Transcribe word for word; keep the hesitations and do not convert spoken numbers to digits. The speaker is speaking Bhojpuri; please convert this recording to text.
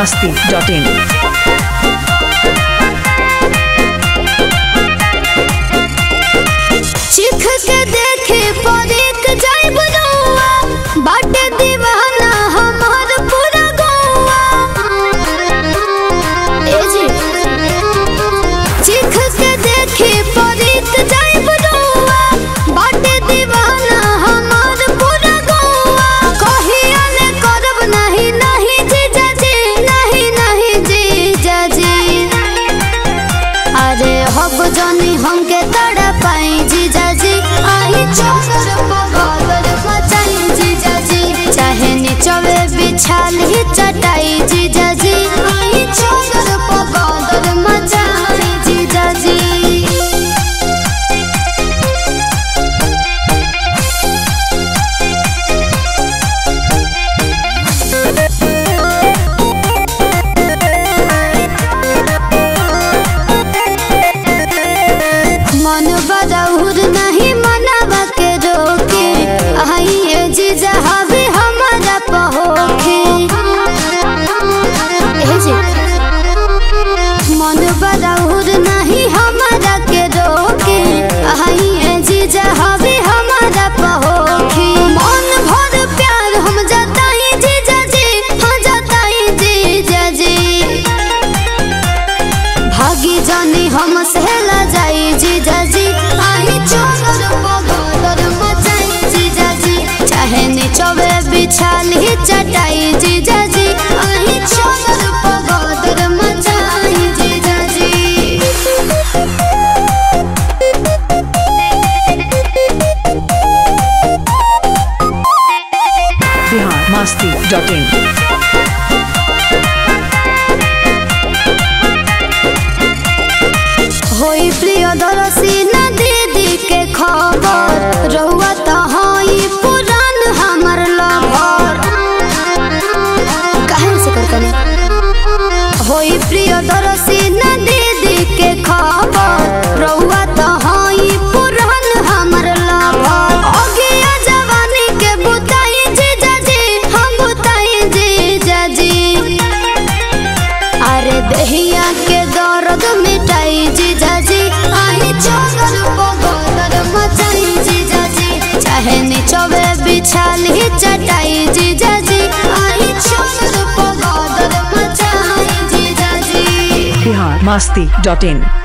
masti dot in. चिख के देखे परेक जाय बुआ बाटे दीवाना हमार पूरा गौआ। ए जी चिख के देखे परेक जाय बुआ बाटे दीवाना हमार पूरा गौआ। कहिया ने करब नहीं नहीं जीजा जी नहीं नहीं जीजा जी। अरे हब जानी हमके तड़ा पाई जीजा जी आई चौकर पगलर मचाई जीजा जी। चाहे नीचवे बिछाल ही चटाई जीजा जी आई चौकर पगलर मचाई जीजा जी। मन बदहुर नहीं मनावा के रोके आई ए जीजा हवे हमारा पहोखे। ए जी मन बदहुर नहीं हमारा के रोके आई ए जीजा हवे हमारा पहोखे। मन भर प्यार हम जताई जीजा जी हम जताई जीजा जी। भागी जानी हम सहला जाई जीजा जी आई चौकर पगलर मचाई जीजा जी। चाहे नीचवे बिछाल ही चटाई जीजा जी आई चौकर पगलर मचाई जीजा जी। Bihar masti dot in. होई प्रियदर्शी न दीदी के खबर रहुआ त हई पुरान हमर लभर। काहे से कर कने होई प्रियदर्शी न दीदी के खबर रहुआ त हई पुरान हमर लभर। अगिया जवानी के बुताई जीजा जी हम बुताई जीजा जी। अरे दहिया के दर्द मिटाई जीजा जी आई चौकर पगलर मचाई जीजा जी। चाहे नीचवे बिछाल ही चटाई जीजा जी आई चौकर पगलर मचाई जीजा जी। Bihar masti dot in.